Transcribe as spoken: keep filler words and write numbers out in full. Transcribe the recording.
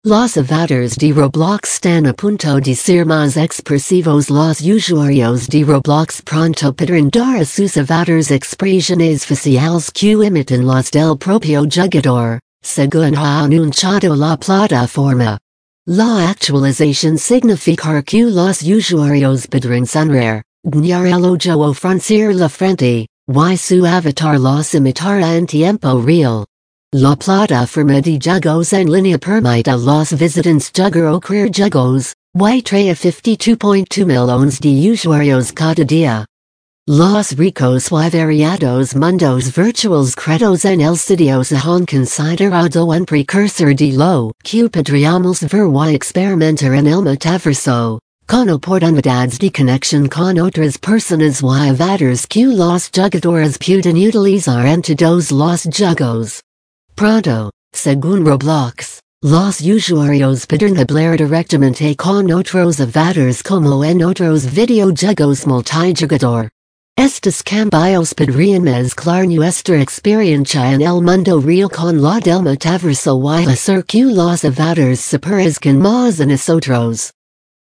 Los avatares de Roblox están a punto de ser más expresivos. Los usuarios de Roblox pronto podrán dar a sus avatares expresiones faciales que imitan las del propio jugador, según ha anunciado la plataforma. La actualización significará que los usuarios podrán sonreír, guiñar el ojo o fruncir la frente, y su avatar los imitará en tiempo real. La plataforma de juegos en línea permite a los visitantes jugar o crear juegos, y trae cincuenta y dos punto dos millones de usuarios cada día. Los ricos y variados mundos virtuales creados en el sitio se han considerado un precursor de lo que podríamos ver y experimentar en el metaverso, con oportunidades de conexión con otras personas y avatars que los jugadores pueden utilizar en todos los juegos. Pronto, según Roblox, los usuarios podrán hablar directamente con otros avatars como en otros videojuegos multijugador. Estos cambios podrían mezclar nuestra experiencia en el mundo real con la del metaverso y hacer que los avatars se parezcan más a nosotros.